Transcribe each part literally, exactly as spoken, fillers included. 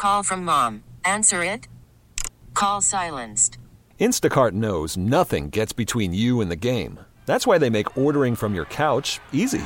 call from mom. Answer it. Call silenced. Instacart knows nothing gets between you and the game. That's why they make ordering from your couch easy.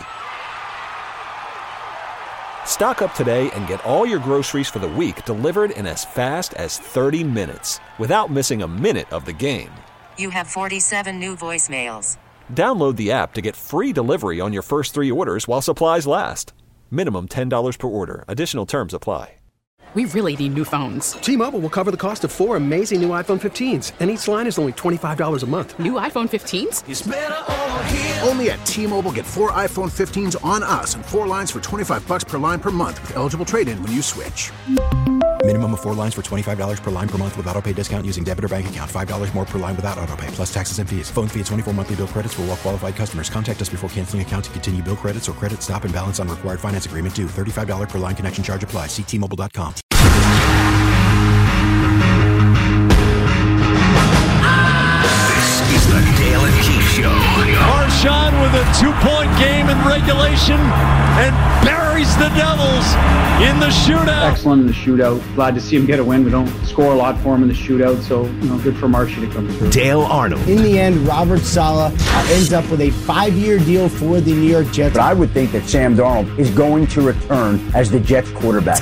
Stock up today and get all your groceries for the week delivered in as fast as thirty minutes without missing a minute of the game. You have forty-seven new voicemails. Download the app to get free delivery on your first three orders while supplies last. Minimum ten dollars per order. Additional terms apply. We really need new phones. T-Mobile will cover the cost of four amazing new iPhone fifteens, and each line is only twenty-five dollars a month. New iPhone fifteens? It's better over here. Only at T-Mobile, get four iPhone fifteens on us and four lines for twenty-five bucks per line per month with eligible trade-in when you switch. Minimum of four lines for twenty-five dollars per line per month with autopay discount using debit or bank account. five dollars more per line without autopay, plus taxes and fees. Phone fee at twenty-four monthly bill credits for well-qualified customers. Contact us before canceling account to continue bill credits or credit stop and balance on required finance agreement due. thirty-five dollars per line connection charge applies. See T Mobile dot com. This is the Dale and Keith Show. Marchand with a two-point game in regulation and buries the Devils in the shootout. Excellent in the shootout. Glad to see him get a win. We don't score a lot for him in the shootout, so you know, good for Marshy to come through. Dale Arnold. In the end, Robert Saleh uh, ends up with a five-year deal for the New York Jets. But I would think that Sam Darnold is going to return as the Jets quarterback.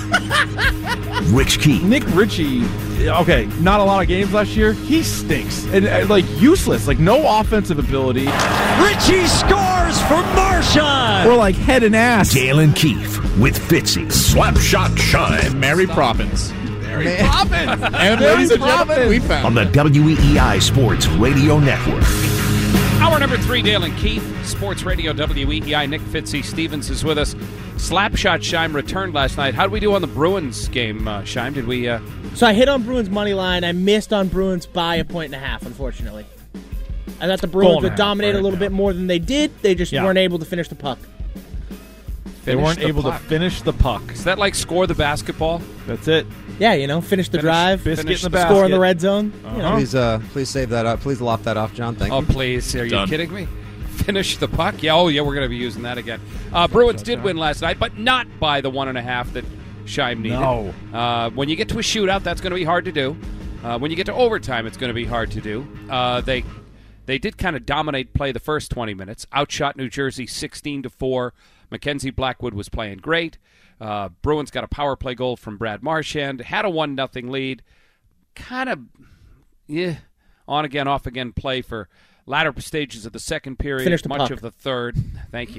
Rich Keith. Nick Ritchie, okay, not a lot of games last year. He stinks. And, uh, like, useless. Like, no offensive ability. Richie scores for Marchand. We're like head and ass. Dale and Keith with Fitzy. Slapshot Shine. Mary Proppins. Mary Proppins. And ladies and gentlemen, we found on the W E E I Sports Radio Network. Hour number three, Dale and Keith, Sports Radio W E E I. Nick Fitzy Stevens is with us. Slapshot Shime returned last night. How did we do on the Bruins game, uh, Shime? Did we? Uh... So I hit on Bruins money line. I missed on Bruins by a point and a half, unfortunately. I thought the Bruins would dominate right a little now. bit more than they did. They just yeah. weren't able to finish the puck. Finish they weren't the able puck. to finish the puck. Is that like score the basketball? That's it. Yeah, you know, finish the finish, drive, finish the, the score in the red zone. Uh-huh. You know. Please, uh, please save that up. Please lop that off, John. Thank oh, you. Oh, please. Are you Done. kidding me? Finish the puck? Yeah, oh, yeah, we're going to be using that again. Uh, Bruins did win last night, but not by the one and a half that Shime needed. No. Uh, when you get to a shootout, that's going to be hard to do. Uh, when you get to overtime, it's going to be hard to do. Uh, they they did kind of dominate play the first twenty minutes. Outshot New Jersey sixteen to four. Mackenzie Blackwood was playing great. Uh, Bruins got a power play goal from Brad Marchand. Had a one nothing lead. Kind of, yeah, on again, off again play for latter stages of the second period, Finish the much puck. of the third. Thank you.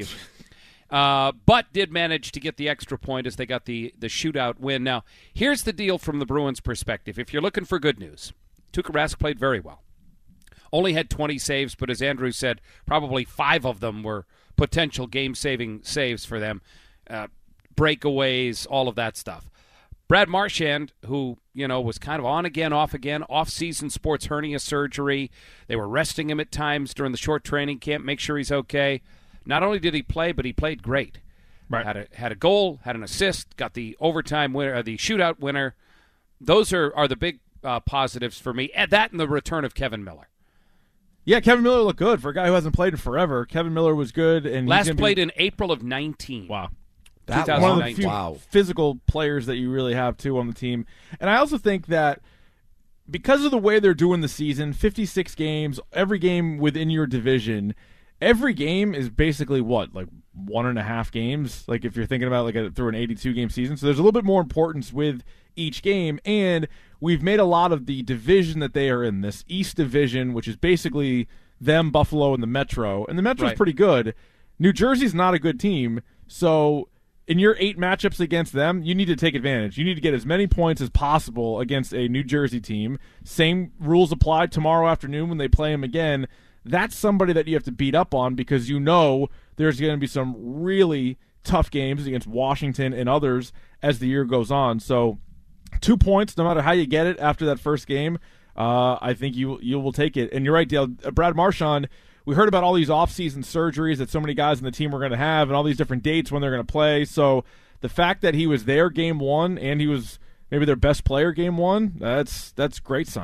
Uh, but did manage to get the extra point as they got the, the shootout win. Now, here's the deal from the Bruins' perspective. If you're looking for good news, Tuukka Rask played very well. Only had twenty saves, but as Andrew said, probably five of them were potential game-saving saves for them. Uh, breakaways, all of that stuff. Brad Marchand, who, you know, was kind of on again, off again, off-season sports hernia surgery. They were resting him at times during the short training camp, make sure he's okay. Not only did he play, but he played great. Right. Had a had a goal, had an assist, got the overtime winner, uh, the shootout winner. Those are, are the big uh, positives for me. And that and the return of Kevin Miller. Yeah, Kevin Miller looked good for a guy who hasn't played in forever. Kevin Miller was good, and last he's played be... in April of nineteen. Wow. That one of the few wow. physical players that you really have, too, on the team. And I also think that because of the way they're doing the season, fifty-six games, every game within your division, every game is basically what, like one and a half games? Like if you're thinking about like a, through an eighty-two game season. So there's a little bit more importance with each game. And we've made a lot of the division that they are in, this East Division, which is basically them, Buffalo, and the Metro. And the Metro's Right. pretty good. New Jersey's not a good team. So in your eight matchups against them, you need to take advantage. You need to get as many points as possible against a New Jersey team. Same rules apply tomorrow afternoon when they play them again. That's somebody that you have to beat up on because you know there's going to be some really tough games against Washington and others as the year goes on. So two points, no matter how you get it after that first game, uh, I think you you will take it. And you're right, Dale. Brad Marchand, we heard about all these off-season surgeries that so many guys in the team were going to have and all these different dates when they're going to play. So the fact that he was there game one and he was maybe their best player game one, that's that's a great sign.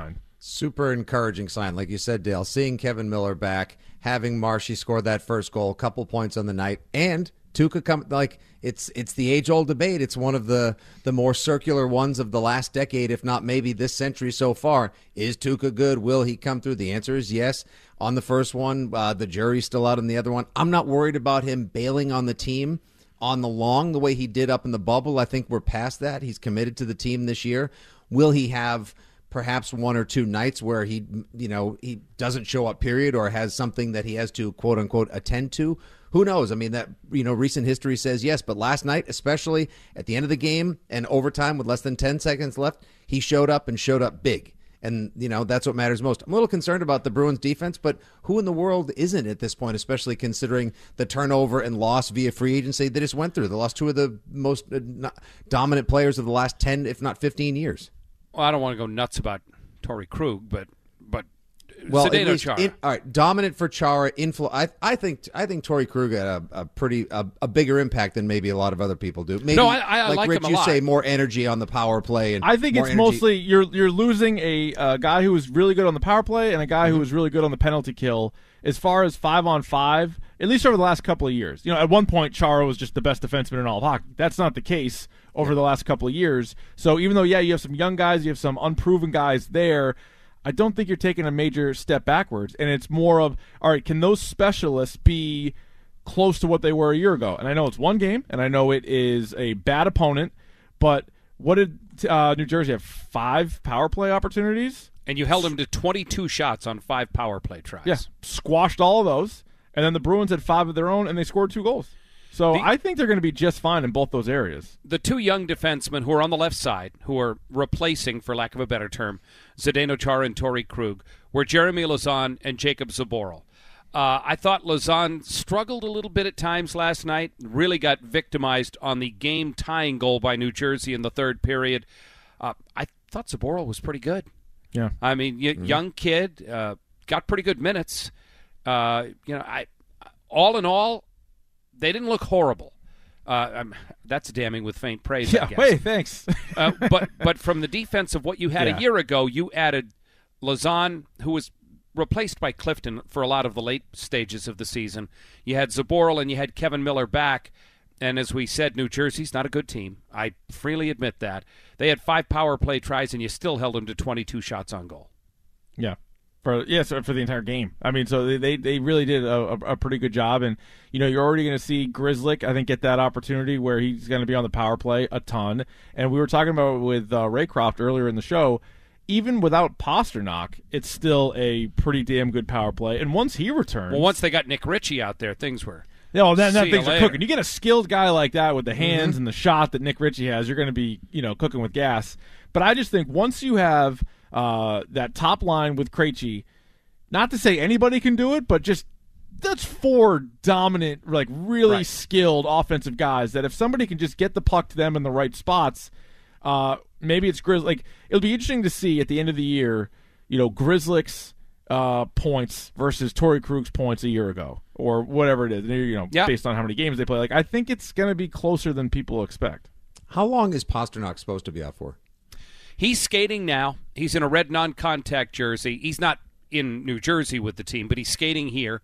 Super encouraging sign, like you said, Dale. Seeing Kevin Miller back, having Marshy score that first goal, couple points on the night, and Tuukka come like it's it's the age old debate. It's one of the the more circular ones of the last decade, if not maybe this century so far. Is Tuukka good? Will he come through? The answer is yes. On the first one, uh, the jury's still out on the other one. I'm not worried about him bailing on the team on the long the way he did up in the bubble. I think we're past that. He's committed to the team this year. Will he have perhaps one or two nights where he, you know, he doesn't show up, period, or has something that he has to, quote unquote, attend to? Who knows? I mean, that, you know, recent history says yes, but last night, especially at the end of the game and overtime with less than ten seconds left, he showed up and showed up big. And, you know, that's what matters most. I'm a little concerned about the Bruins defense, but who in the world isn't at this point, especially considering the turnover and loss via free agency they just went through? They lost two of the most uh, dominant players of the last ten, if not fifteen years. Well, I don't want to go nuts about Torrey Krug, but but well, Zdeno Chara. In, all right, dominant for Chara. Influ- I I think I think Torrey Krug had a, a pretty a, a bigger impact than maybe a lot of other people do. Maybe, no, I, I like, like Rich, him a you lot. say more energy on the power play, and I think more it's energy. mostly you're you're losing a, a guy who was really good on the power play and a guy mm-hmm. who was really good on the penalty kill. As far as five on five, at least over the last couple of years, you know, at one point Chara was just the best defenseman in all of hockey. That's not the case over the last couple of years. So even though, yeah, you have some young guys, you have some unproven guys there, I don't think you're taking a major step backwards. And it's more of, all right, can those specialists be close to what they were a year ago? And I know it's one game, and I know it is a bad opponent, but what did uh, New Jersey have? Five power play opportunities? And you held them to twenty-two shots on five power play tries. Yeah, squashed all of those. And then the Bruins had five of their own, and they scored two goals. So the, I think they're going to be just fine in both those areas. The two young defensemen who are on the left side, who are replacing, for lack of a better term, Zdeno Chara and Torrey Krug, were Jeremy Lauzon and Jacob Zboril. Uh, I thought Lauzon struggled a little bit at times last night, really got victimized on the game-tying goal by New Jersey in the third period. Uh, I thought Zboril was pretty good. Yeah, I mean, y- mm-hmm. young kid, uh, got pretty good minutes. Uh, you know, I all in all, they didn't look horrible. Uh, I'm, that's damning with faint praise. Yeah, I guess. wait, thanks. uh, but but from the defense of what you had yeah. a year ago, you added Lauzon, who was replaced by Clifton for a lot of the late stages of the season. You had Zboril and you had Kevin Miller back. And as we said, New Jersey's not a good team. I freely admit that. They had five power play tries, and you still held them to twenty-two shots on goal. Yeah. For yes, yeah, so for the entire game. I mean, so they they, they really did a, a, a pretty good job. And, you know, you're already going to see Grzelcyk, I think, get that opportunity where he's going to be on the power play a ton. And we were talking about it with uh, Raycroft earlier in the show. Even without Pasternak, it's still a pretty damn good power play. And once he returns... Well, once they got Nick Ritchie out there, things were... No, then, then things are cooking. You get a skilled guy like that with the hands mm-hmm. and the shot that Nick Ritchie has, you're going to be, you know, cooking with gas. But I just think once you have uh, that top line with Krejci, not to say anybody can do it, but just that's four dominant, like really right. skilled offensive guys that if somebody can just get the puck to them in the right spots, uh, maybe it's Grizz. Like it'll be interesting to see at the end of the year, you know, Grzelcyk's uh, points versus Torrey Krug's points a year ago. Or whatever it is, you know, yeah. based on how many games they play. Like, I think it's going to be closer than people expect. How long is Pasternak supposed to be out for? He's skating now. He's in a red non-contact jersey. He's not in New Jersey with the team, but he's skating here.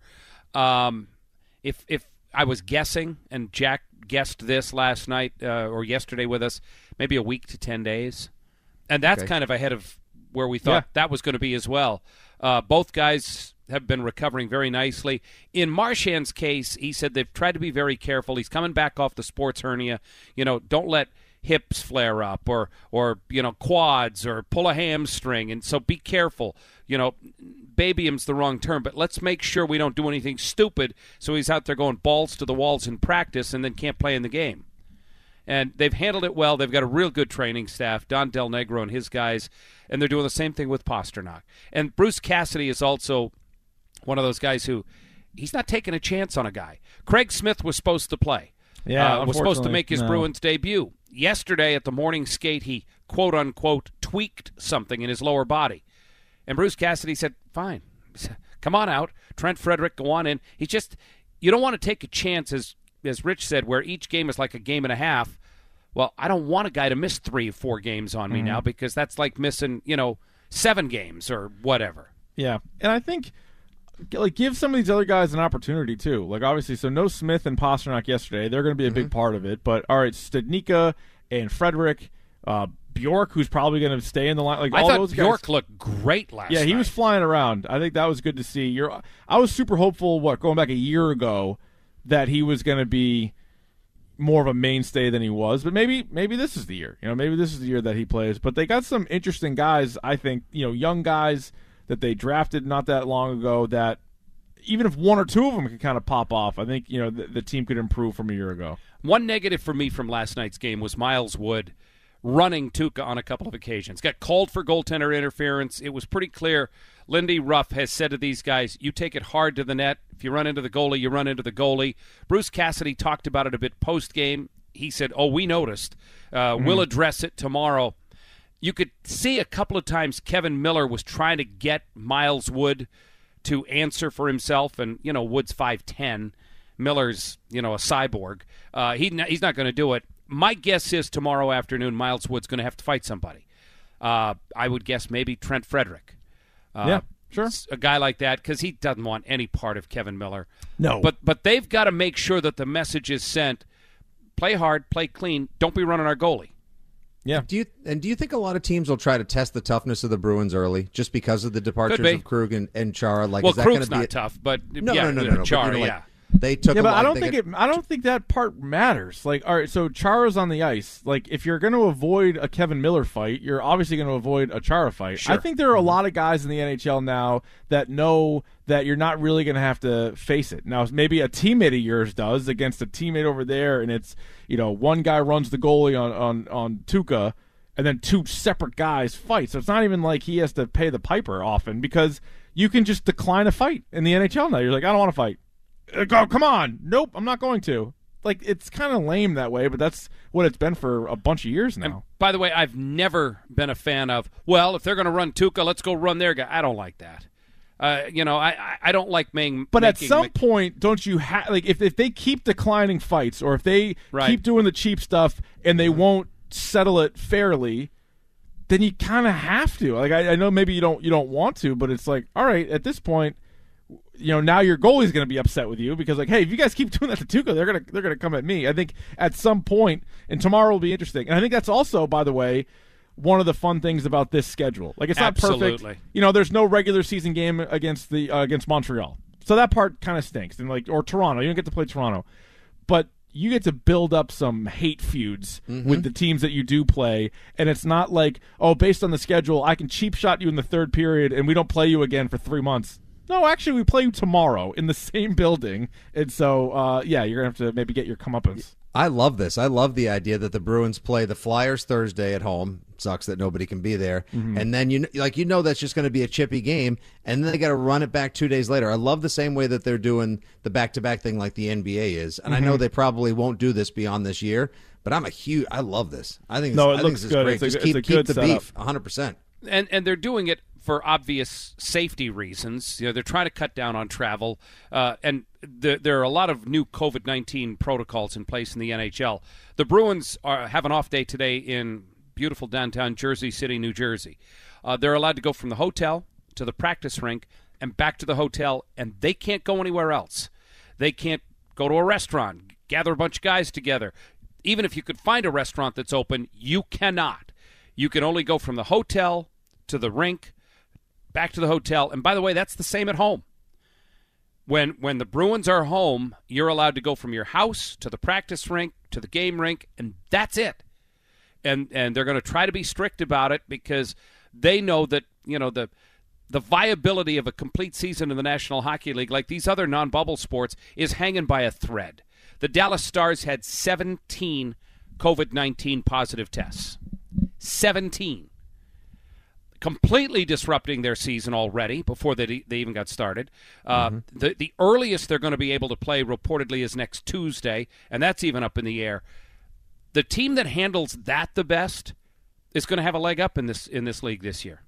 Um, if if I was guessing, and Jack guessed this last night uh, or yesterday with us, maybe a week to ten days. And that's okay. kind of ahead of where we thought yeah. that was going to be as well. Uh, both guys have been recovering very nicely. In Marchand's case, he said they've tried to be very careful. He's coming back off the sports hernia. You know, don't let hips flare up or, or you know, quads or pull a hamstring. And so be careful. You know, babyum's the wrong term, but let's make sure we don't do anything stupid so he's out there going balls to the walls in practice and then can't play in the game. And they've handled it well. They've got a real good training staff, Don Del Negro and his guys, and they're doing the same thing with Pasternak. And Bruce Cassidy is also one of those guys who he's not taking a chance on a guy. Craig Smith was supposed to play. Yeah, uh, was supposed to make his no. Bruins debut. Yesterday at the morning skate, he quote-unquote tweaked something in his lower body. And Bruce Cassidy said, fine, come on out. Trent Frederick, go on in. He's just, you don't want to take a chance, as as Rich said, where each game is like a game and a half. Well, I don't want a guy to miss three or four games on me mm-hmm. now because that's like missing, you know, seven games or whatever. Yeah, and I think like give some of these other guys an opportunity too. Like obviously, so no Smith and Pasternak yesterday. They're going to be a mm-hmm. big part of it. But all right, Studnicka and Frederick, uh, Bjork, who's probably going to stay in the line. Like I all thought those Bjork guys, looked great last yeah, night. he was flying around. I think that was good to see. You're, I was super hopeful. What going back a year ago that he was going to be more of a mainstay than he was, but maybe maybe this is the year. You know, maybe this is the year that he plays. But they got some interesting guys. I think you know, young guys that they drafted not that long ago that even if one or two of them can kind of pop off, I think, you know, the, the team could improve from a year ago. One negative for me from last night's game was Miles Wood running Tuukka on a couple of occasions. Got called for goaltender interference. It was pretty clear. Lindy Ruff has said to these guys, you take it hard to the net. If you run into the goalie, you run into the goalie. Bruce Cassidy talked about it a bit post-game. He said, oh, we noticed. Uh, mm-hmm. We'll address it tomorrow. You could see a couple of times Kevin Miller was trying to get Miles Wood to answer for himself, and, you know, Wood's five ten. Miller's, you know, a cyborg. Uh, he, he's not going to do it. My guess is tomorrow afternoon Miles Wood's going to have to fight somebody. Uh, I would guess maybe Trent Frederick. Uh, yeah, sure. A guy like that, because he doesn't want any part of Kevin Miller. No. But, but they've got to make sure that the message is sent, play hard, play clean, don't be running our goalie. Yeah. Do you and do you think a lot of teams will try to test the toughness of the Bruins early, just because of the departures of Krug and, and Chara? Like, well, is that Krug's be not a, tough, but no, yeah, no, no, no, no. Chara, but, you know, like, yeah. They took. Yeah, a but lot, I don't they think get, it. I don't think that part matters. Like, all right, so Chara's on the ice. Like, if you're going to avoid a Kevin Miller fight, you're obviously going to avoid a Chara fight. Sure. I think there are a lot of guys in the N H L now that know that you're not really going to have to face it. Now, maybe a teammate of yours does against a teammate over there, and it's, you know, one guy runs the goalie on on on Tuukka, and then two separate guys fight. So it's not even like he has to pay the piper often, because you can just decline a fight in the N H L now. You're like, I don't want to fight. Go, come on. Nope, I'm not going to. Like, it's kind of lame that way, but that's what it's been for a bunch of years now. And by the way, I've never been a fan of, well, if they're going to run Tuukka, let's go run their guy. I don't like that. Uh, you know, I I don't like making. But making, at some make, point, don't you have, like, if, if they keep declining fights, or if they right. keep doing the cheap stuff and they won't settle it fairly, then you kind of have to. Like, I, I know maybe you don't you don't want to, but it's like, all right, at this point, you know, now your goalie's going to be upset with you because, like, hey, if you guys keep doing that to Tuukka, they're going to they're going to come at me. I think at some point, and tomorrow will be interesting. And I think that's also, by the way, one of the fun things about this schedule. Like, it's not Absolutely. perfect. You know, there's no regular season game against the uh, against Montreal, so that part kind of stinks. And like, or Toronto, you don't get to play Toronto, but you get to build up some hate feuds mm-hmm. with the teams that you do play, and it's not like, oh, based on the schedule, I can cheap shot you in the third period, and we don't play you again for three months. No, actually, we play you tomorrow in the same building, and so, uh, yeah, you're going to have to maybe get your comeuppance. I love this. I love the idea that the Bruins play the Flyers Thursday at home. Sucks that nobody can be there. Mm-hmm. And then, you like you know that's just going to be a chippy game, and then they got to run it back two days later. I love the same way that they're doing the back-to-back thing like the N B A is. And mm-hmm. I know they probably won't do this beyond this year, but I'm a huge – I love this. I think no, this, it I looks think this good. is great. It's a, just it's keep, a keep good the setup. beef one hundred percent. And, and they're doing it for obvious safety reasons. You know, they're trying to cut down on travel, uh, and the, there are a lot of new COVID nineteen protocols in place in the N H L. The Bruins are, have an off day today in beautiful downtown Jersey City, New Jersey. Uh, they're allowed to go from the hotel to the practice rink and back to the hotel, and they can't go anywhere else. They can't go to a restaurant, gather a bunch of guys together. Even if you could find a restaurant that's open, you cannot. You can only go from the hotel to the rink, back to the hotel. And by the way, that's the same at home. When when the Bruins are home, you're allowed to go from your house to the practice rink to the game rink, and that's it. And and they're going to try to be strict about it because they know that, you know, the the viability of a complete season in the National Hockey League, like these other non-bubble sports, is hanging by a thread. The Dallas Stars had seventeen COVID nineteen positive tests. seventeen. Completely disrupting their season already before they they even got started. Uh, mm-hmm. the, the earliest they're going to be able to play reportedly is next Tuesday, and that's even up in the air. The team that handles that the best is going to have a leg up in this in this league this year.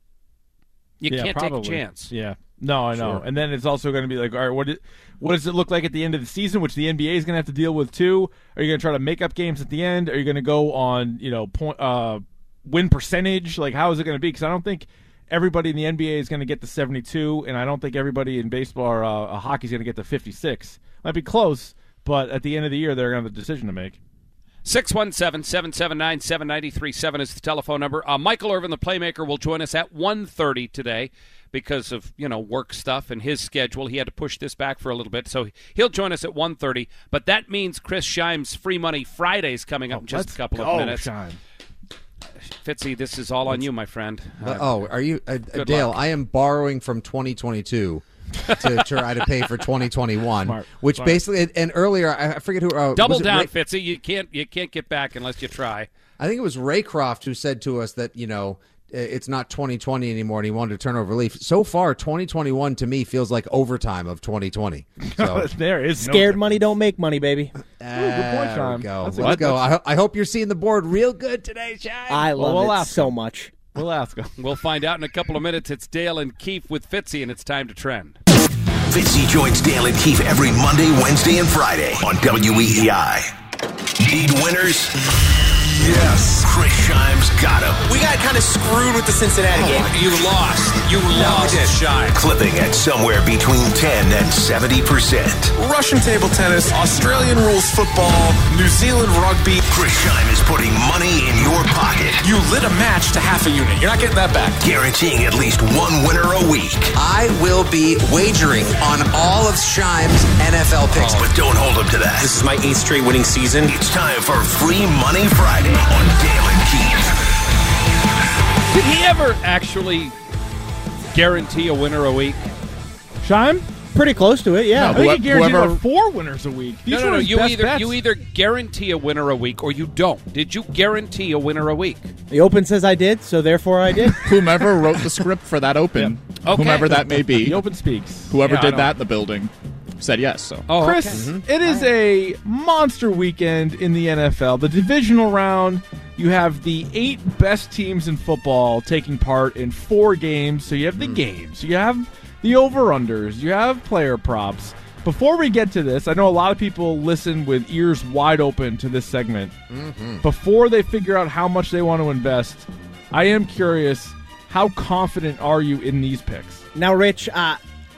You yeah, can't probably. take a chance. Yeah. No, I know. Sure. And then it's also going to be like, all right, what, it, what does it look like at the end of the season, which the N B A is going to have to deal with too? Are you going to try to make up games at the end? Are you going to go on, you know, point, uh, win percentage? Like, how is it going to be? Because I don't think everybody in the N B A is going to get to seventy-two, and I don't think everybody in baseball or uh, hockey is going to get to fifty-six. Might be close, but at the end of the year, they're going to have a decision to make. six one seven, seven seven nine, seven nine three seven is the telephone number. Uh, Michael Irvin, the playmaker, will join us at one thirty today because of, you know, work stuff and his schedule. He had to push this back for a little bit, so he'll join us at one thirty. But that means Chris Scheim's Free Money Friday is coming up oh, in just a couple go, of minutes. Scheim. Fitzy, this is all on you, my friend. Uh, oh, are you, uh, Dale? luck. I am borrowing from twenty twenty-two to try to pay for twenty twenty-one, Smart, which smart. basically, and earlier I forget who. Uh, Double was it down, Ray, Fitzy. You can't you can't get back unless you try. I think it was Raycroft who said to us that, you know, it's not twenty twenty anymore, and he wanted to turn over a leaf. So far, twenty twenty-one to me feels like overtime of twenty twenty. So there is Scared no money don't make money, baby. Uh, good point, there Sean. we go. That's a Let's good- go. I, ho- I hope you're seeing the board real good today, Shine. I love Well, we'll it ask so him. much. We'll ask him. We'll find out in a couple of minutes. It's Dale and Keefe with Fitzy, and it's time to trend. Fitzy joins Dale and Keefe every Monday, Wednesday, and Friday on W E E I. Need winners? Yes. Chris Scheim's got him. We got kind of screwed with the Cincinnati game. You lost. You lost, Scheim. Clipping at somewhere between ten and seventy percent. Russian table tennis, Australian rules football, New Zealand rugby. Chris Scheim is putting money in your pocket. You lit a match to half a unit. You're not getting that back. Guaranteeing at least one winner a week. I will be wagering on all of Scheim's N F L picks. But don't hold him to that. This is my eighth straight winning season. It's time for Free Money Friday on Dale and Keefe. Did he ever actually guarantee a winner a week? Scheim? Pretty close to it, yeah. I think he guaranteed whoever- about four winners a week. These No, no, were no. his You best either bets. you either guarantee a winner a week or you don't. Did you guarantee a winner a week? The Open says I did, so therefore I did. Whomever wrote the script for that Open, Yep. Okay. whomever that may be, The Open speaks. whoever Yeah, I did know. that in the building, said yes. So Oh, Chris, okay. Mm-hmm. it is a monster weekend in the N F L. The divisional round, you have the eight best teams in football taking part in four games. So you have the Mm. games, you have the over-unders, you have player props. Before we get to this, I know a lot of people listen with ears wide open to this segment. Mm-hmm. Before they figure out how much they want to invest, I am curious, how confident are you in these picks? Now, Rich, uh,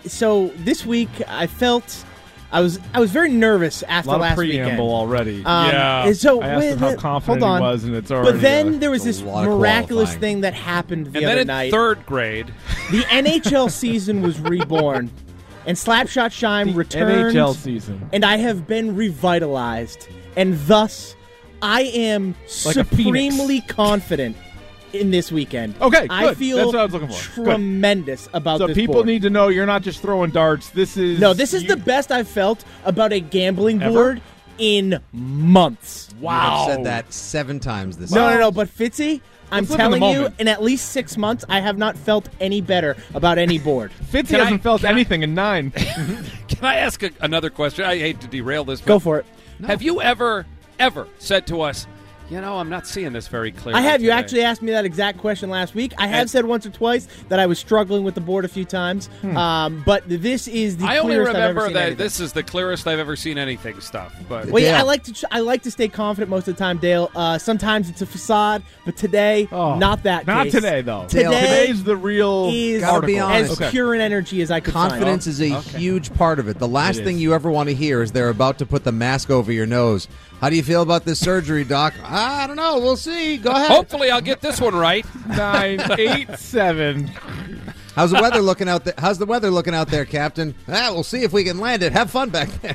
so this week I felt I was I was very nervous after A lot last of preamble weekend. already. Um, yeah. and so I asked him with how it- confident hold on. he was, and it's already. But then uh, there was It's a this lot of miraculous qualifying. thing that happened the And other then in night. third grade, The N H L season was reborn, and Slapshot Scheim the returned. N H L season. And I have been revitalized, and thus I am Like a phoenix. supremely confident in this weekend. Okay, I good. feel That's what I was looking for. Good. tremendous about So this people board. need to know you're not just throwing darts. This is No, this is you- the best I've felt about a gambling Ever? board in months. I've said that seven times this No, year. no, no, but Fitzy, I'm Let's live in the telling you, moment. in at least six months, I have not felt any better about any board. Fitzy Can I- hasn't felt can I- anything in nine. can I ask a, another question? I hate to derail this. Go but for it. Have you ever, ever said to us, you know, I'm not seeing this very clearly? I have. You today." actually asked me that exact question last week. I have And- said once or twice that I was struggling with the board a few times, um, but this is the I only clearest I've ever remember seen that anything. this is the clearest I've ever seen anything stuff. But Well, yeah, Dale. I like to. I like to stay confident most of the time, Dale. Uh, sometimes it's a facade, but today, Oh, not that. Not case. today, though. Today Today's the real is Gotta be article. honest. as pure an energy as I could find. Confidence is a Okay. huge part of it. The last It thing is. you ever want to hear is they're about to put the mask over your nose. How do you feel about this surgery, Doc? I don't know. We'll see. Go ahead. hopefully I'll get this one right. Nine, eight, seven. How's the weather looking out there? How's the weather looking out there, Captain? Ah, we'll see if we can land it. Have fun back there.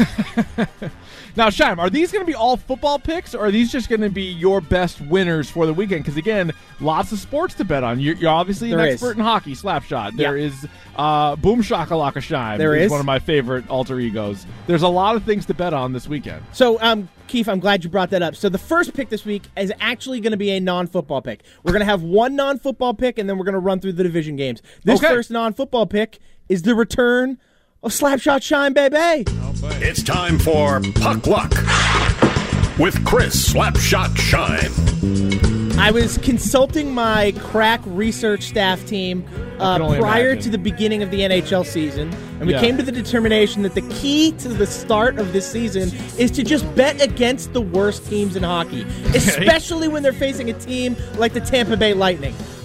Now, Scheim, are these going to be all football picks, or are these just going to be your best winners for the weekend? Because, again, lots of sports to bet on. You're, you're obviously an There is. expert in hockey, Slapshot. There Yeah. is uh, Boom Shakalaka Scheim. There who's is. one of my favorite alter egos. There's a lot of things to bet on this weekend. So, um, Keith, I'm glad you brought that up. So the first pick this week is actually going to be a non-football pick. We're going to have one non-football pick, and then we're going to run through the division games. This Okay. first non-football pick is the return of Slapshot Scheim, baby. It's time for Puck Luck with Chris Slapshot Scheim. I was consulting my crack research staff team uh, can only prior imagine. to the beginning of the N H L season, and we Yeah. came to the determination that the key to the start of this season is to just bet against the worst teams in hockey, especially when they're facing a team like the Tampa Bay Lightning.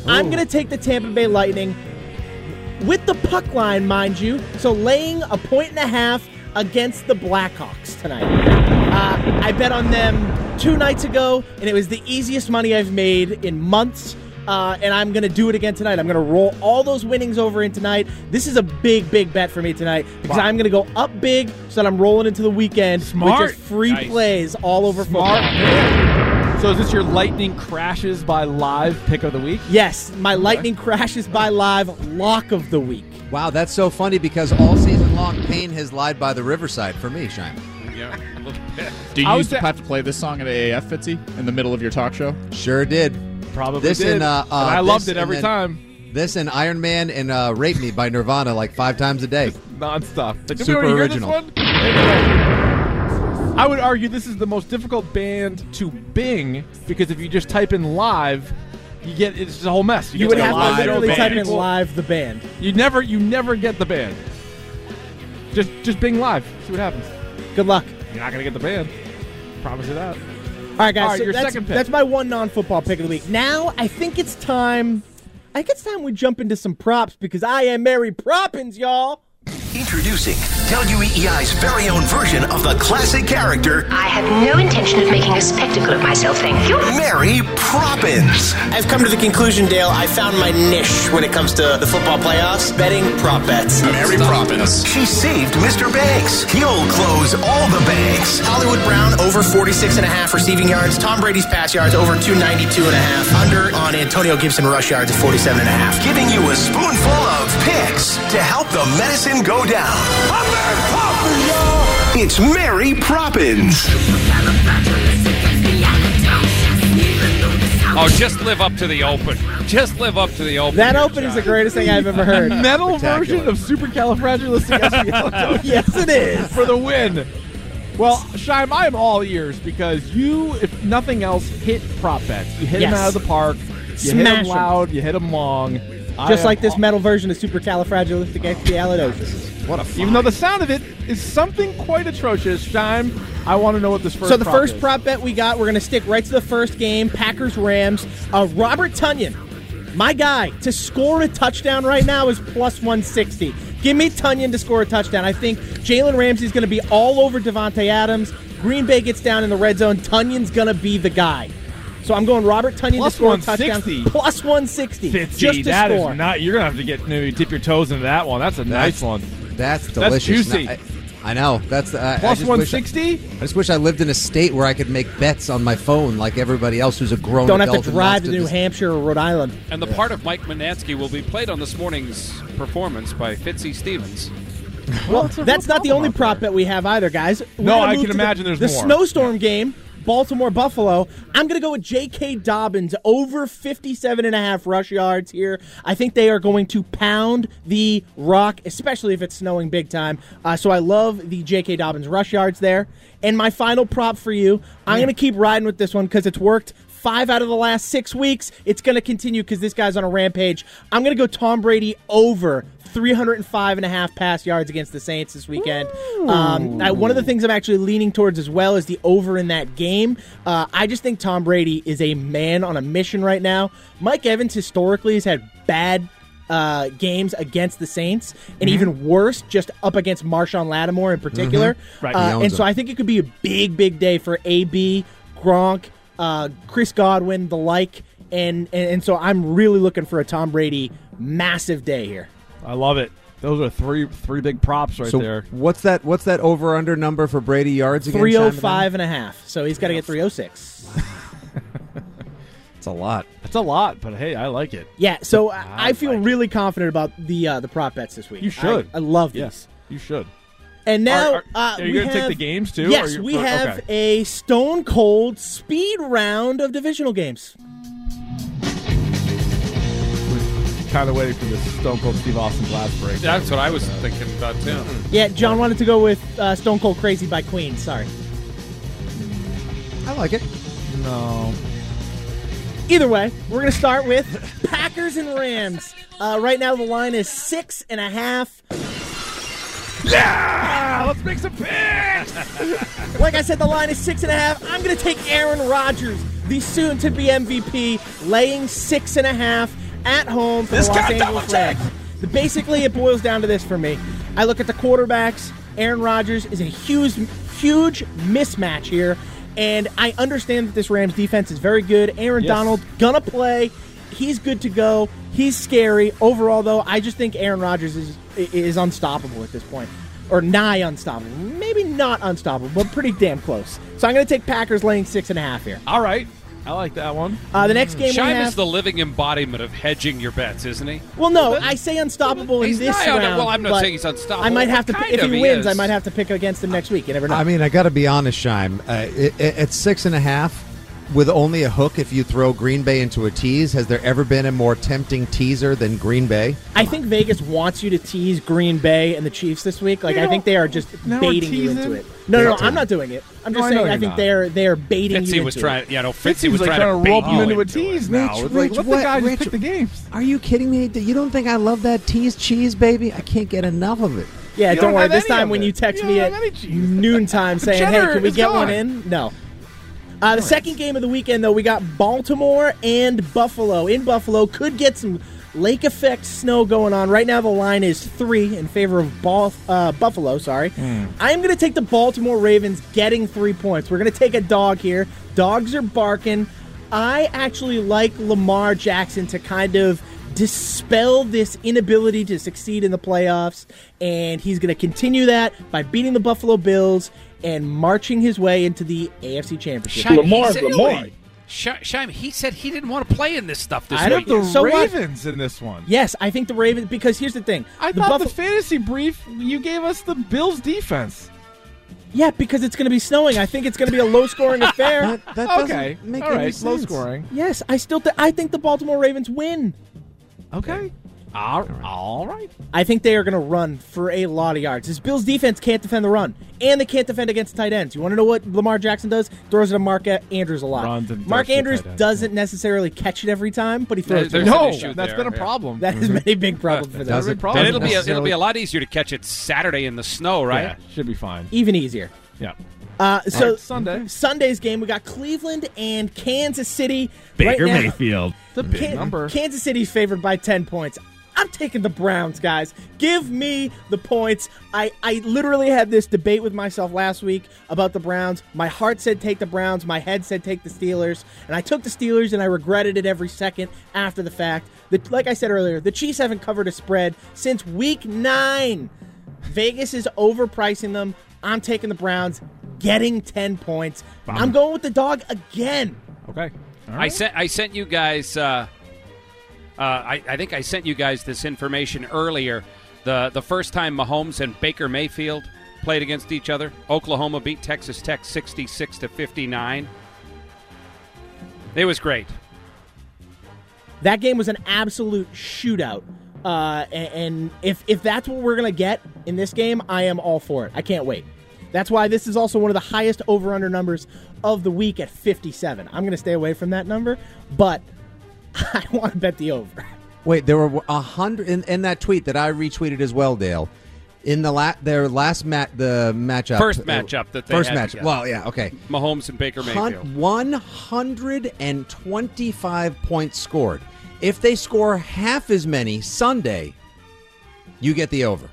I'm going to take the Tampa Bay Lightning with the puck line, mind you. So laying a point and a half against the Blackhawks tonight. Uh, I bet on them two nights ago, and it was the easiest money I've made in months. Uh, and I'm going to do it again tonight. I'm going to roll all those winnings over in tonight. This is a big, big bet for me tonight because wow. I'm going to go up big so that I'm rolling into the weekend Smart. with just free nice. plays all over Smart. football. So is this your Lightning Crashes by Live pick of the week? Yes, my okay. Lightning Crashes by Live lock of the week. Wow, that's so funny because all season long, Payne has lied by the Riverside for me, Shime. Yeah, a little bit. Do you used to have to play this song at A A F, Fitzy, in the middle of your talk show? Sure did. Probably this did. And, uh, uh, and I this loved it every then, time. This and Iron Man and uh, Rape Me by Nirvana like five times a day. Non-stop. Did Super original. Hear this one? I would argue this is the most difficult band to Bing because if you just type in live, you get it's just a whole mess. You, you would have to literally band. type in live the band. You never, you never get the band. Just, just Bing live. See what happens. Good luck. You're not gonna get the band. Promise you that. All right, guys. All right, so your that's, second pick. That's my one non-football pick of the week. Now I think it's time. I think it's time we jump into some props because I am Mary Proppins, y'all. Introducing W E E I's very own version of the classic character. I have no intention of making a spectacle of myself, thank you. Mary Proppins. I've come to the conclusion, Dale, I found my niche when it comes to the football playoffs, betting prop bets. Mary Proppins. She saved Mister Banks. He'll close all the banks. Hollywood Brown, over forty-six and a half receiving yards. Tom Brady's pass yards, over two ninety-two and a half. Under on Antonio Gibson rush yards at forty-seven and a half. Giving you a spoonful of picks to help the medicine go down. I'm Mary Poppins, y'all! It's Mary Proppins. Oh, just live up to the open. Just live up to the open. That open is the greatest thing I've ever heard. Metal version of Supercalifragilisticexpialidocious. Yes, it is. For the win. Well, Shime, I am all ears because you, if nothing else, hit prop bets. You hit yes. them out of the park. You Smash hit them them. loud. You hit them long. Just like this metal version of Supercalifragilisticexpialidocious. What a find. Even though the sound of it is something quite atrocious, Shime, I want to know what this first So the prop first is. prop bet we got, we're going to stick right to the first game, Packers-Rams. Uh, Robert Tonyan, my guy, to score a touchdown right now is plus one sixty. Give me Tonyan to score a touchdown. I think Jalen Ramsey's going to be all over Devontae Adams. Green Bay gets down in the red zone. Tonyan's going to be the guy. So I'm going Robert Tonyan plus to score one a touchdown. sixty. Plus one sixty. Fitzy, just to that score. is not. You're gonna have to get maybe dip your toes into that one. That's a That's, nice one. That's delicious. That's juicy. No, I, I know. That's uh, plus one one sixty. I just wish I lived in a state where I could make bets on my phone like everybody else who's a grown Don't adult. have to drive to to New this. Hampshire or Rhode Island. And the yeah. part of Mike Manansky will be played on this morning's performance by Fitzy Stevens. Well, well that's not the only prop bet we have either, guys. We're no, I move can to imagine the, there's the more. The snowstorm game, Baltimore-Buffalo. I'm going to go with J K. Dobbins, over fifty-seven and a half rush yards here. I think they are going to pound the rock, especially if it's snowing big time. Uh, so I love the J K. Dobbins rush yards there. And my final prop for you, I'm going to keep riding with this one because it's worked five out of the last six weeks. It's going to continue because this guy's on a rampage. I'm going to go Tom Brady over three hundred five and a half pass yards against the Saints this weekend. Um, I, one of the things I'm actually leaning towards as well is the over in that game. Uh, I just think Tom Brady is a man on a mission right now. Mike Evans historically has had bad uh, games against the Saints, and mm-hmm. even worse, just up against Marshawn Lattimore in particular. Mm-hmm. Right, uh, and so I think it could be a big, big day for A B, Gronk, uh, Chris Godwin, the like. And, and, and so I'm really looking for a Tom Brady massive day here. I love it. Those are three three big props right so there. What's that What's that over-under number for Brady yards again? three oh five and a half. So he's got to get three oh six. It's a lot. That's a lot, but hey, I like it. Yeah, so I, I I feel like really confident about the uh, the prop bets this week. You should. I, I love these. Yes, you should. And now, are, are, uh, are you we going to have, take the games too? Yes, or we or, have okay. a stone cold speed round of divisional games. Kind of waiting for this Stone Cold Steve Austin blast break. That's what I was thinking about too. Yeah, John wanted to go with uh, Stone Cold Crazy by Queen. Sorry. I like it. No. Either way, we're going to start with Packers and Rams. Uh, right now, the line is six and a half. Yeah! Let's make some picks! Like I said, the line is six and a half. I'm going to take Aaron Rodgers, the soon-to-be M V P, laying six and a half at home for This the Los guy Angeles Rams. The- Basically, it boils down to this for me. I look at the quarterbacks. Aaron Rodgers is a huge, huge mismatch here, and I understand that this Rams defense is very good. Aaron Yes. Donald gonna play. He's good to go. He's scary. Overall, though, I just think Aaron Rodgers is is unstoppable at this point. Or nigh unstoppable. Maybe not unstoppable, but pretty damn close. So I'm going to take Packers laying six and a half here. All right. I like that one. Uh, the next game we Shime have... is the living embodiment of hedging your bets, isn't he? Well, no, I say unstoppable in He's this not- round. well, I'm not but saying he's unstoppable. I might have What to, kind if of he he wins, is? I might have to pick against him next week. You never know. I mean, I got to be honest, Shime. Uh, it, it, at six and a half, with only a hook, if you throw Green Bay into a tease, has there ever been a more tempting teaser than Green Bay? I think Vegas wants you to tease Green Bay and the Chiefs this week. Like, I think they are just now we're baiting you teasing? into it. No, no, no, I'm not doing it. I'm No, just I know saying I you're think not. they are they are baiting Fitzy you was into trying. it. Yeah, no, Fitzy Fitzy was was like trying trying to to rope bait him you into a into tease it. now. Rich, It's like, Rich, let what- the guy Rich- just pick the games. Are you kidding me? You don't think I love that tease cheese, baby? I can't get enough of it. Yeah, You don't don't worry. have This any time of when it. you text You me don't at have any cheese. noontime saying, "Hey, cheddar can we is get gone. one in?" No. Uh, the second game of the weekend, though, we got Baltimore and Buffalo. In Buffalo, could get some lake effect snow going on. Right now, the line is three in favor of Ball, uh, Buffalo. Sorry, Mm. I'm going to take the Baltimore Ravens getting three points. We're going to take a dog here. Dogs are barking. I actually like Lamar Jackson to kind of dispel this inability to succeed in the playoffs, and he's going to continue that by beating the Buffalo Bills and marching his way into the A F C Championship. Shime, he said- Sh- Shime, he said he didn't want to play in this stuff this I don't week. The So what? Ravens in this one. Yes, I think the Ravens, because here's the thing. I the thought Buffalo- the fantasy brief, you gave us the Bills defense. Yeah, because it's going to be snowing. I think it's going to be a low-scoring affair. That, that doesn't Okay. make All any right. Low sense. scoring. Yes, I still th- I think the Baltimore Ravens win. Okay. All, all right. I think they are going to run for a lot of yards. This Bills defense can't defend the run, and they can't defend against tight ends. You want to know what Lamar Jackson does? Throws it to Mark Andrews a lot. Runs and Mark throws to Andrews tight ends. doesn't necessarily catch it every time, but he throws There's it. an No, issue that's there, been a yeah. problem. That is many big problems for them. Does it- Big problem. And it'll be a, it'll necessarily- be a lot easier to catch it Saturday in the snow, right? Yeah, should be fine. Even easier. Yeah. Uh, so right, Sunday. Sunday's game, we got Cleveland and Kansas City. Baker right now, Mayfield. It's a big Kan- number. Kansas City's favored by ten points. I'm taking the Browns, guys. Give me the points. I, I literally had this debate with myself last week about the Browns. My heart said take the Browns. My head said take the Steelers. And I took the Steelers, and I regretted it every second after the fact. The, like I said earlier, the Chiefs haven't covered a spread since week nine. Vegas is overpricing them. I'm taking the Browns, getting ten points. Bomb. I'm going with the dog again. Okay. All I right. sent I sent you guys. Uh, uh, I, I think I sent you guys this information earlier. The the first time Mahomes and Baker Mayfield played against each other, Oklahoma beat Texas Tech sixty-six to fifty-nine. It was great. That game was an absolute shootout. Uh, and, and if if that's what we're going to get in this game, I am all for it. I can't wait. That's why this is also one of the highest over-under numbers of the week at fifty-seven. I'm going to stay away from that number, but I want to bet the over. Wait, there were a hundred in, in that tweet that I retweeted as well, Dale. In the la- their last mat, the matchup, First uh, matchup that they first had match. together. Well, yeah, okay. Mahomes and Baker Mayfield. Hun- one hundred twenty-five points scored. If they score half as many Sunday, you get the over.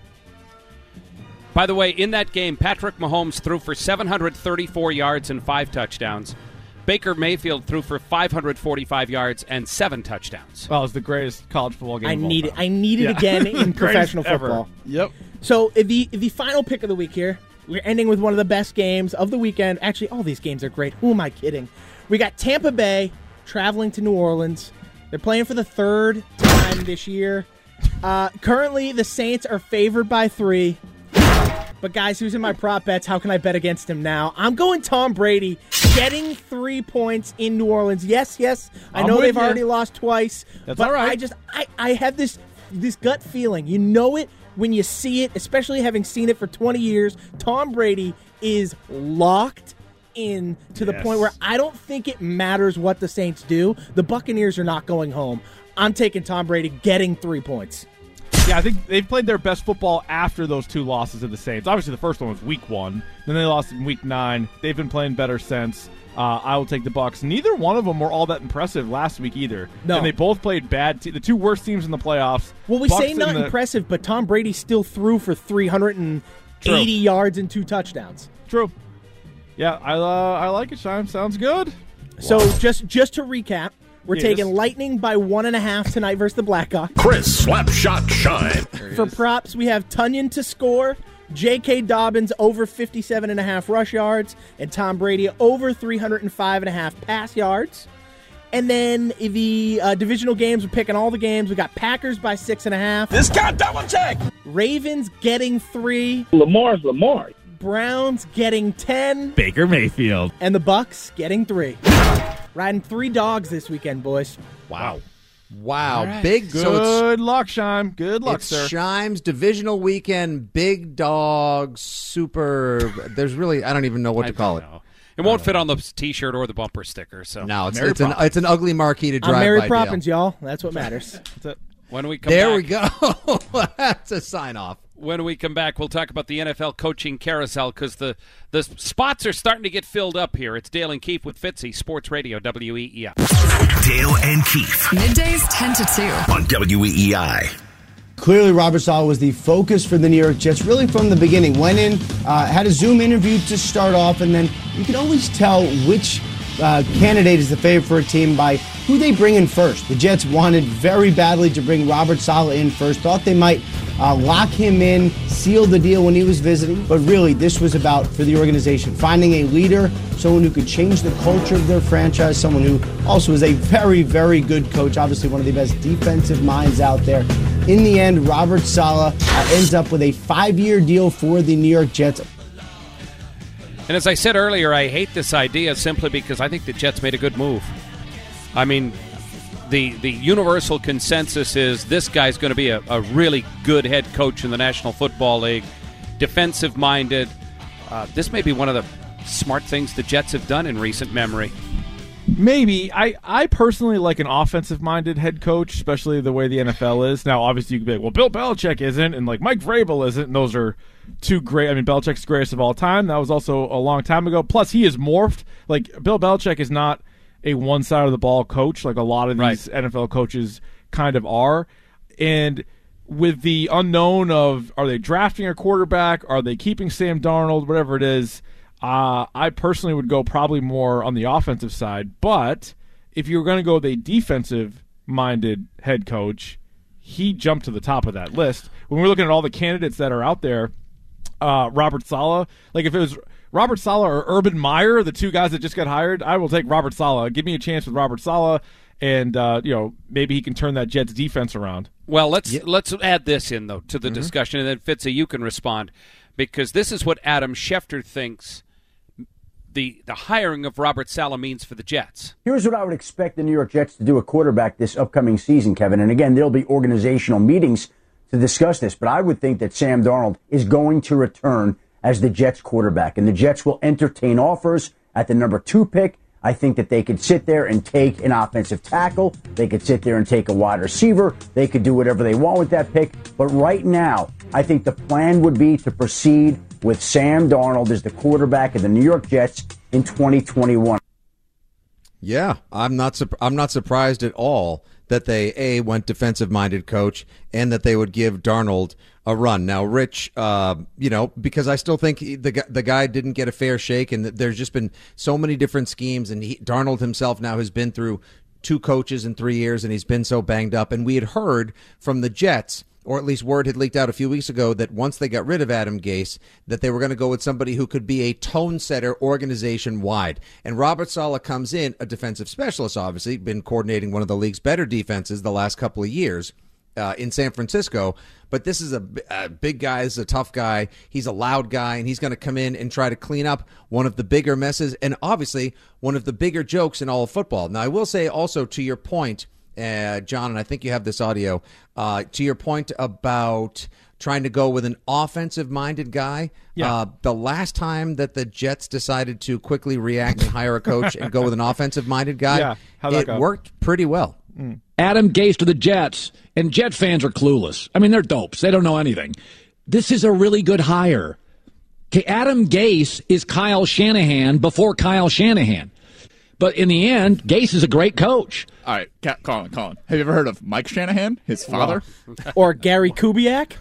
By the way, in that game, Patrick Mahomes threw for seven hundred thirty-four yards and five touchdowns. Baker Mayfield threw for five hundred forty-five yards and seven touchdowns. Well, it's the greatest college football game I of all need it. time. I need it Yeah. again in Greatest professional ever. football. Yep. So the the final pick of the week here, we're ending with one of the best games of the weekend. Actually, all these games are great. Who am I kidding? We got Tampa Bay traveling to New Orleans. They're playing for the third time this year. Uh, currently, the Saints are favored by three. But guys, who's in my prop bets? How can I bet against him now? I'm going Tom Brady, getting three points in New Orleans. Yes, yes, I I'm know with they've you. already lost twice. That's but all right. I just, I, I have this this gut feeling. You know it when you see it, especially having seen it for twenty years. Tom Brady is locked in to the Yes. point where I don't think it matters what the Saints do. The Buccaneers are not going home. I'm taking Tom Brady getting three points. Yeah, I think they've played their best football after those two losses to the Saints. Obviously, the first one was week one. Then they lost in week nine. They've been playing better since. Uh, I will take the Bucs. Neither one of them were all that impressive last week either. No. And they both played bad. Te- the two worst teams in the playoffs. Well, we Bucs say not the- impressive, but Tom Brady still threw for three hundred eighty True. yards and two touchdowns. True. Yeah, I uh, I like it, Shime. Sounds good. So just just to recap, we're Yes. taking Lightning by one and a half tonight versus the Blackhawks. Chris Slapshot Shime. For props, we have Tunyon to score, J K. Dobbins over fifty-seven and a half rush yards, and Tom Brady over three hundred five and a half pass yards. And then the uh, divisional games, we're picking all the games. We got Packers by six and a half. This got double check. Ravens getting three. Lamar's Lamar. Browns getting ten. Baker Mayfield. And the Bucks getting three. Riding three dogs this weekend, boys. Wow. Wow. Right. Big. Good So it's, luck, Shime. Good luck, it's sir. Shime's divisional weekend. Big dog. Super. There's really. I don't even know what I to call it. know. It won't fit on the T-shirt or the bumper sticker. So No, it's Mary it's an, Poppins. it's an ugly marquee to drive I'm Mary by. Poppins, Dale. y'all. That's what matters. That's it. When we come There back, we go. That's a sign off. When we come back, we'll talk about the N F L coaching carousel because the, the spots are starting to get filled up here. It's Dale and Keefe with Fitzy, Sports Radio, W E E I. Dale and Keefe. Middays ten to two. On W E E I. Clearly, Robert Saleh was the focus for the New York Jets, really from the beginning. Went in, uh, had a Zoom interview to start off, and then you can always tell which uh, candidate is the favorite for a team by who they bring in first. The Jets wanted very badly to bring Robert Saleh in first, thought they might uh, lock him in, seal the deal when he was visiting, but really this was about, for the organization, finding a leader, someone who could change the culture of their franchise, someone who also is a very, very good coach, obviously one of the best defensive minds out there. In the end, Robert Saleh uh, ends up with a five-year deal for the New York Jets. And as I said earlier, I hate this idea simply because I think the Jets made a good move. I mean, the the universal consensus is this guy's going to be a, a really good head coach in the National Football League, defensive-minded. Uh, this may be one of the smart things the Jets have done in recent memory. Maybe. I, I personally like an offensive-minded head coach, especially the way the N F L is. Now, obviously, you could be like, well, Bill Belichick isn't, and like Mike Vrabel isn't, and those are two great. I mean, Belichick's the greatest of all time. That was also a long time ago. Plus, he is morphed. Like, Bill Belichick is not a one-side-of-the-ball coach like a lot of these right. N F L coaches kind of are. And with the unknown of, are they drafting a quarterback? Are they keeping Sam Darnold? Whatever it is, Uh, I personally would go probably more on the offensive side, but if you're going to go with a defensive-minded head coach, he jumped to the top of that list. When we're looking at all the candidates that are out there, uh, Robert Saleh, like if it was Robert Saleh or Urban Meyer, the two guys that just got hired, I will take Robert Saleh. Give me a chance with Robert Saleh, and uh, you know maybe he can turn that Jets defense around. Well, let's yeah. let's add this in though to the mm-hmm. discussion, and then Fitzy, you can respond because this is what Adam Schefter thinks. The, the hiring of Robert Saleh means for the Jets. Here's what I would expect the New York Jets to do at quarterback this upcoming season, Kevin. And again, there'll be organizational meetings to discuss this, but I would think that Sam Darnold is going to return as the Jets quarterback, and the Jets will entertain offers at the number two pick. I think that they could sit there and take an offensive tackle. They could sit there and take a wide receiver. They could do whatever they want with that pick. But right now, I think the plan would be to proceed with Sam Darnold as the quarterback of the New York Jets in twenty twenty-one. Yeah, I'm not su- I'm not surprised at all that they a went defensive-minded coach and that they would give Darnold a run. Now, Rich, uh, you know, because I still think the the guy didn't get a fair shake, and there's just been so many different schemes, and he, Darnold himself now has been through two coaches in three years, and he's been so banged up. And we had heard from the Jets, or at least word had leaked out a few weeks ago, that once they got rid of Adam Gase, that they were going to go with somebody who could be a tone setter organization-wide. And Robert Saleh comes in, a defensive specialist, obviously, been coordinating one of the league's better defenses the last couple of years uh, in San Francisco. But this is a, a big guy, this is a tough guy, he's a loud guy, and he's going to come in and try to clean up one of the bigger messes and obviously one of the bigger jokes in all of football. Now, I will say also, to your point, Uh, John, and I think you have this audio, uh, to your point about trying to go with an offensive-minded guy. Yeah. Uh, the last time that the Jets decided to quickly react and hire a coach and go with an offensive-minded guy, yeah. How'd that it go? worked pretty well. Mm. Adam Gase to the Jets, and Jet fans are clueless. I mean, they're dopes. They don't know anything. This is a really good hire. Okay, Adam Gase is Kyle Shanahan before Kyle Shanahan. But in the end, Gase is a great coach. All right, Cat, Colin, Colin. Have you ever heard of Mike Shanahan, his father? Or Gary Kubiak?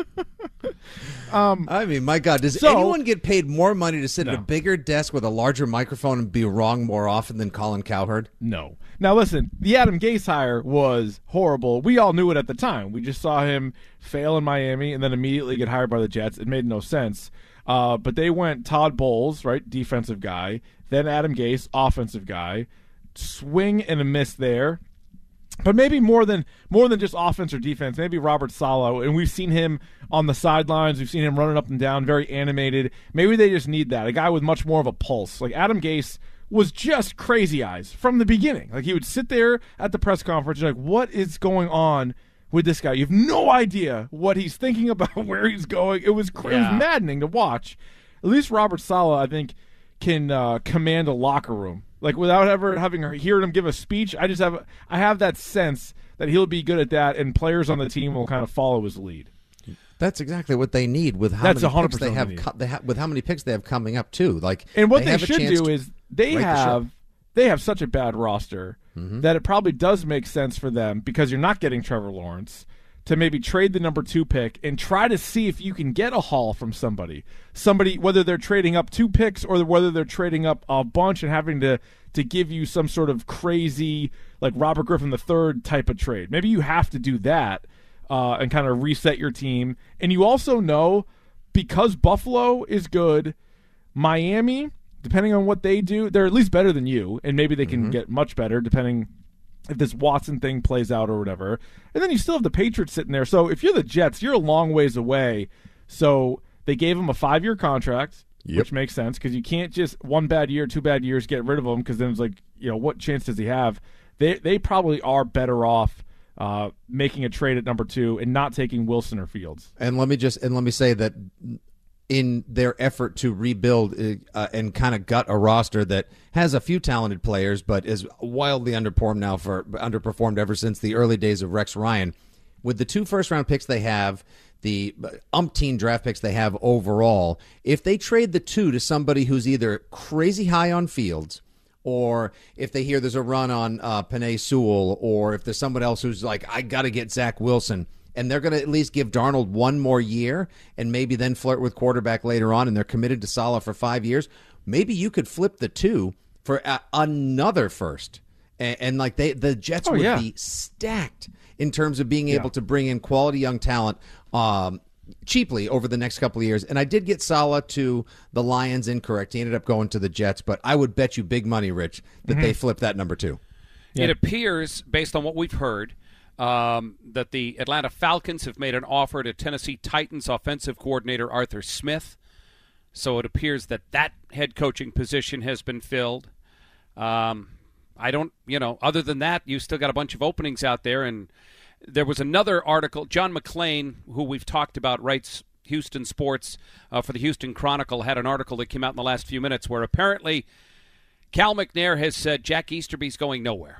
um, I mean, my God, does so, anyone get paid more money to sit no. at a bigger desk with a larger microphone and be wrong more often than Colin Cowherd? No. Now, listen, the Adam Gase hire was horrible. We all knew it at the time. We just saw him fail in Miami and then immediately get hired by the Jets. It made no sense. Uh, but they went Todd Bowles, right, defensive guy, then Adam Gase, offensive guy, swing and a miss there. But maybe more than more than just offense or defense, maybe Robert Saleh. And we've seen him on the sidelines. We've seen him running up and down, very animated. Maybe they just need that, a guy with much more of a pulse. Like Adam Gase was just crazy eyes from the beginning. Like he would sit there at the press conference and like, what is going on with this guy? You have no idea what he's thinking about, where he's going. It was, yeah. it was maddening to watch. At least Robert Saleh, I think, can uh, command a locker room. Like without ever having heard him give a speech, I just have I have that sense that he'll be good at that, and players on the team will kind of follow his lead. That's exactly what they need with how That's many picks they have. They Co- they ha- with how many picks they have coming up too. Like, and what they, they should do is they have the they have such a bad roster mm-hmm. that it probably does make sense for them, because you're not getting Trevor Lawrence, to maybe trade the number two pick and try to see if you can get a haul from somebody. Somebody, whether they're trading up two picks or whether they're trading up a bunch and having to, to give you some sort of crazy, like Robert Griffin the third type of trade. Maybe you have to do that uh, and kind of reset your team. And you also know, because Buffalo is good, Miami, depending on what they do, they're at least better than you, and maybe they can mm-hmm. get much better depending if this Watson thing plays out or whatever. And then you still have the Patriots sitting there. So if you're the Jets, you're a long ways away. So they gave him a five-year contract, yep. which makes sense, because you can't just one bad year, two bad years, get rid of him, because then it's like, you know, what chance does he have? They they probably are better off uh, making a trade at number two and not taking Wilson or Fields. And let me just and let me say that in their effort to rebuild uh, and kind of gut a roster that has a few talented players but is wildly underperformed now for underperformed ever since the early days of Rex Ryan, with the two first-round picks they have, the umpteen draft picks they have overall, if they trade the two to somebody who's either crazy high on Fields, or if they hear there's a run on uh, Penei Sewell, or if there's someone else who's like, I got to get Zach Wilson, and they're going to at least give Darnold one more year and maybe then flirt with quarterback later on, and they're committed to Saleh for five years, maybe you could flip the two for a- another first. And, and like they, the Jets oh, would yeah. be stacked in terms of being able yeah. to bring in quality young talent um, cheaply over the next couple of years. And I did get Saleh to the Lions incorrect. He ended up going to the Jets, but I would bet you big money, Rich, that mm-hmm. they flip that number two. Yeah. It appears, based on what we've heard, Um, that the Atlanta Falcons have made an offer to Tennessee Titans offensive coordinator Arthur Smith. So it appears that that head coaching position has been filled. Um, I don't, you know, other than that, you still got a bunch of openings out there. And there was another article, John McClain, who we've talked about, writes Houston Sports uh, for the Houston Chronicle, had an article that came out in the last few minutes where apparently Cal McNair has said Jack Easterby's going nowhere.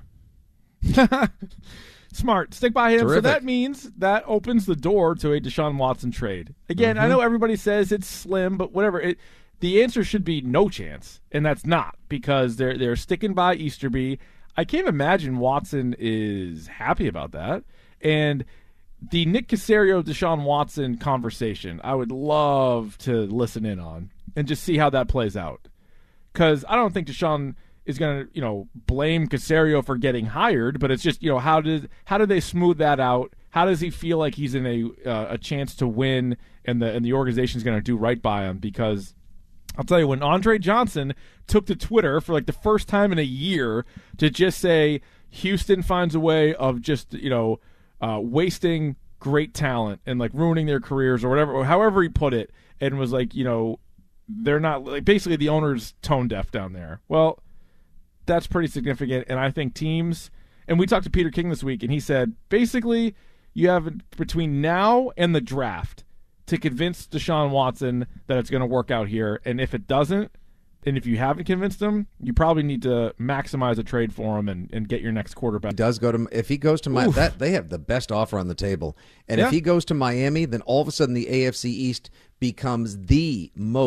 Smart. Stick by him. Terrific. So that means that opens the door to a Deshaun Watson trade. Again, mm-hmm. I know everybody says it's slim, but whatever. It, the answer should be no chance, and that's not, because they're they're sticking by Easterby. I can't imagine Watson is happy about that. And the Nick Caserio Deshaun Watson conversation, I would love to listen in on and just see how that plays out, because I don't think Deshaun is going to, you know, blame Caserio for getting hired, but it's just, you know, how did how did they smooth that out? How does he feel like he's in a uh, a chance to win, and the and the organization's going to do right by him? Because I'll tell you, when Andre Johnson took to Twitter for like the first time in a year to just say Houston finds a way of just, you know, uh, wasting great talent and like ruining their careers or whatever, or however he put it, and was like, you know, they're not, like, basically the owner's tone deaf down there. Well, that's pretty significant, and I think teams, and we talked to Peter King this week, and he said, basically, you have between now and the draft to convince Deshaun Watson that it's going to work out here, and if it doesn't, and if you haven't convinced him, you probably need to maximize a trade for him and, and get your next quarterback. He does go to if he goes to Miami, that they have the best offer on the table, and yeah. if he goes to Miami, then all of a sudden the A F C East becomes the most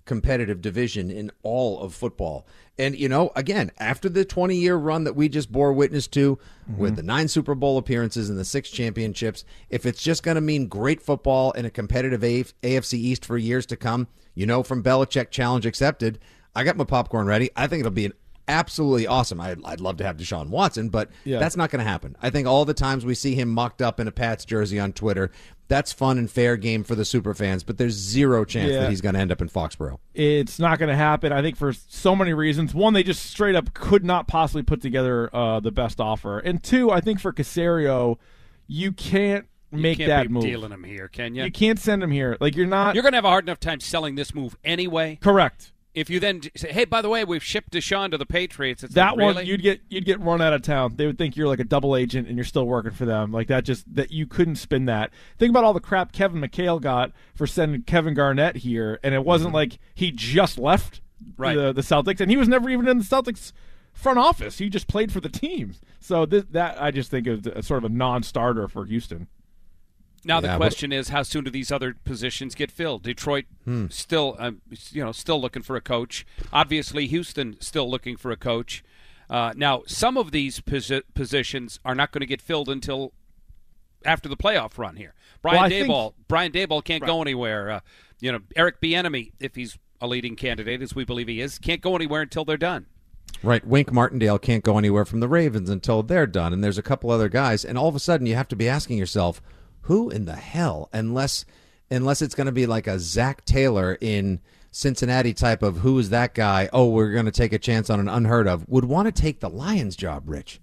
competitive division in all of football. And, you know, again, after the twenty-year run that we just bore witness to mm-hmm. with the nine Super Bowl appearances and the six championships, if it's just going to mean great football and a competitive A F C East for years to come, you know, from Belichick, challenge accepted, I got my popcorn ready. I think it'll be an absolutely awesome. I'd, I'd love to have Deshaun Watson, but yeah. that's not going to happen. I think all the times we see him mocked up in a Pats jersey on Twitter, that's fun and fair game for the super fans, but there's zero chance yeah. that he's going to end up in Foxborough. It's not going to happen, I think, for so many reasons. One, they just straight up could not possibly put together uh, the best offer. And two, I think for Caserio, you can't make you can't that be move. Dealing him here, can you? You can't send him here. Like, you're not. You're going to have a hard enough time selling this move anyway. Correct. If you then say, "Hey, by the way, we've shipped Deshaun to the Patriots," it's that like, really? one you'd get you'd get run out of town. They would think you're like a double agent and you're still working for them. Like that, just that you couldn't spin that. Think about all the crap Kevin McHale got for sending Kevin Garnett here, and it wasn't mm-hmm. like he just left right. the the Celtics, and he was never even in the Celtics front office. He just played for the team. So this, that I just think is a, sort of a non-starter for Houston. Now the yeah, question but, is, how soon do these other positions get filled? Detroit hmm. still, um, you know, still looking for a coach. Obviously, Houston still looking for a coach. Uh, now, some of these posi- positions are not going to get filled until after the playoff run here. Brian well, Daboll, think, Brian Daboll can't right. go anywhere. Uh, you know, Eric Bieniemy, if he's a leading candidate, as we believe he is, can't go anywhere until they're done. Right, Wink Martindale can't go anywhere from the Ravens until they're done, and there's a couple other guys, and all of a sudden you have to be asking yourself, who in the hell, unless unless it's going to be like a Zach Taylor in Cincinnati type of who is that guy, oh, we're going to take a chance on an unheard of, would want to take the Lions job, Rich?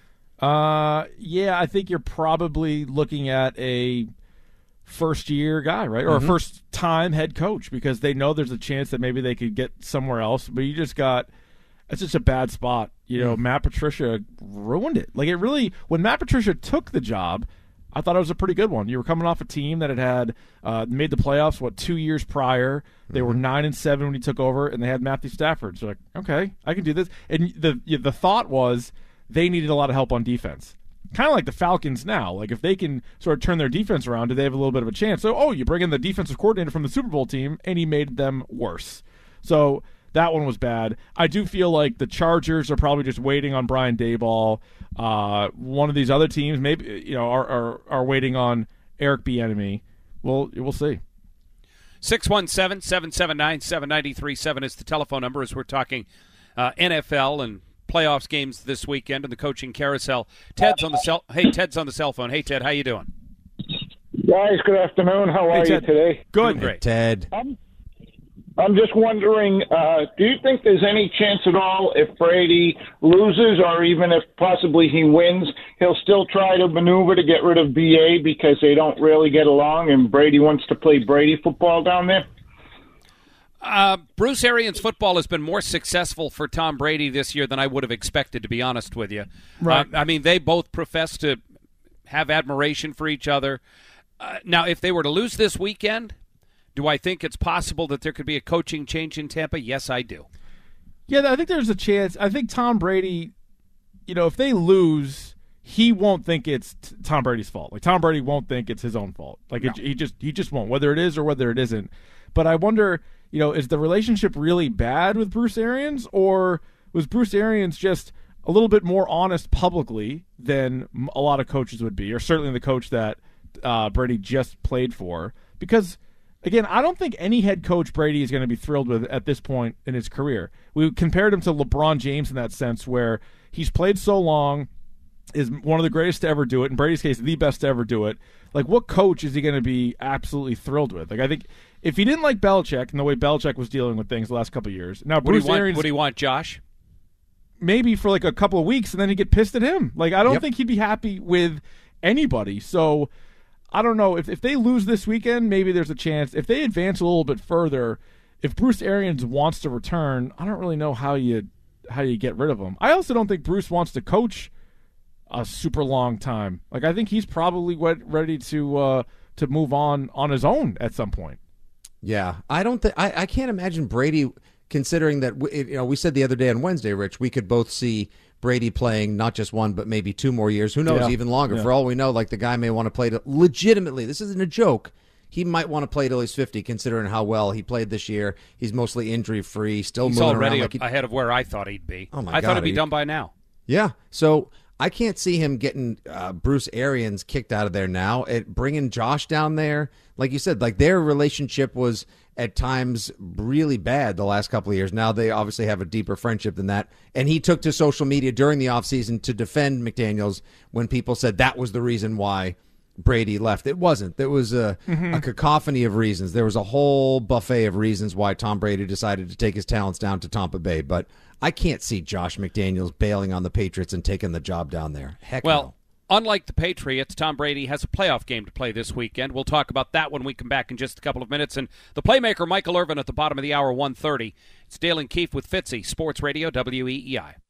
Uh, yeah, I think you're probably looking at a first-year guy, right, or mm-hmm. a first-time head coach, because they know there's a chance that maybe they could get somewhere else, but you just got – it's just a bad spot. You know, mm-hmm. Matt Patricia ruined it. Like, it really – when Matt Patricia took the job – I thought it was a pretty good one. You were coming off a team that had had uh, made the playoffs, what, two years prior. They mm-hmm. were nine and seven when he took over, and they had Matthew Stafford. So, like, okay, I can do this. And the the thought was they needed a lot of help on defense. Kind of like the Falcons now. Like, if they can sort of turn their defense around, do they have a little bit of a chance? So, oh, you bring in the defensive coordinator from the Super Bowl team, and he made them worse. So that one was bad. I do feel like the Chargers are probably just waiting on Brian Daboll. Uh, one of these other teams, maybe you know, are are, are waiting on Eric Bieniemy. Well, we'll see. six one seven, seven seven nine, seven nine three seven is the telephone number as we're talking uh, N F L and playoffs games this weekend and the coaching carousel. Ted's on the cell. Hey, Ted's on the cell phone. Hey, Ted, how you doing? Guys, good afternoon. How hey, are Ted. you today? Good, hey, Ted. I'm, I'm just wondering, uh, do you think there's any chance at all if Brady loses or even if possibly he wins, he'll still try to maneuver to get rid of B A because they don't really get along and Brady wants to play Brady football down there? Uh, Bruce Arians football has been more successful for Tom Brady this year than I would have expected, to be honest with you. Right. Uh, I mean, they both profess to have admiration for each other. Uh, now, if they were to lose this weekend, do I think it's possible that there could be a coaching change in Tampa? Yes, I do. Yeah, I think there's a chance. I think Tom Brady, you know, if they lose, he won't think it's t- Tom Brady's fault. Like, Tom Brady won't think it's his own fault. Like, no. it, he just he just won't, whether it is or whether it isn't. But I wonder, you know, is the relationship really bad with Bruce Arians, or was Bruce Arians just a little bit more honest publicly than a lot of coaches would be, or certainly the coach that uh, Brady just played for? Because again, I don't think any head coach Brady is going to be thrilled with at this point in his career. We compared him to LeBron James in that sense, where he's played so long, is one of the greatest to ever do it. In Brady's case, the best to ever do it. Like, what coach is he going to be absolutely thrilled with? Like, I think if he didn't like Belichick and the way Belichick was dealing with things the last couple of years, now would Bruce he want, Arians, would he want Josh? Maybe for like a couple of weeks, and then he'd get pissed at him. Like, I don't yep. think he'd be happy with anybody. So I don't know. If if they lose this weekend, maybe there's a chance. If they advance a little bit further, if Bruce Arians wants to return, I don't really know how you how you get rid of him. I also don't think Bruce wants to coach a super long time. Like, I think he's probably ready to uh, to move on on his own at some point. Yeah, I don't think I, I can't imagine Brady, considering that we, you know we said the other day on Wednesday, Rich, we could both see Brady playing not just one but maybe two more years. Who knows, yeah. even longer. Yeah. For all we know, like, the guy may want to play to legitimately. This isn't a joke. he might want to play till he's fifty, considering how well he played this year. He's mostly injury-free, still He's moving already around. Like he, ahead of where I thought he'd be. Oh, my I God, thought he'd be he- done by now. Yeah, so I can't see him getting uh, Bruce Arians kicked out of there now. It, bringing Josh down there, like you said, like their relationship was at times really bad the last couple of years. Now they obviously have a deeper friendship than that. And he took to social media during the offseason to defend McDaniels when people said that was the reason why Brady left. It wasn't. There was a, Mhm. a cacophony of reasons. There was a whole buffet of reasons why Tom Brady decided to take his talents down to Tampa Bay. But I can't see Josh McDaniels bailing on the Patriots and taking the job down there. Heck Well, no. unlike the Patriots, Tom Brady has a playoff game to play this weekend. We'll talk about that when we come back in just a couple of minutes. And the playmaker, Michael Irvin, at the bottom of the hour, one thirty. It's Dale and Keefe with Fitzy, Sports Radio, W E E I.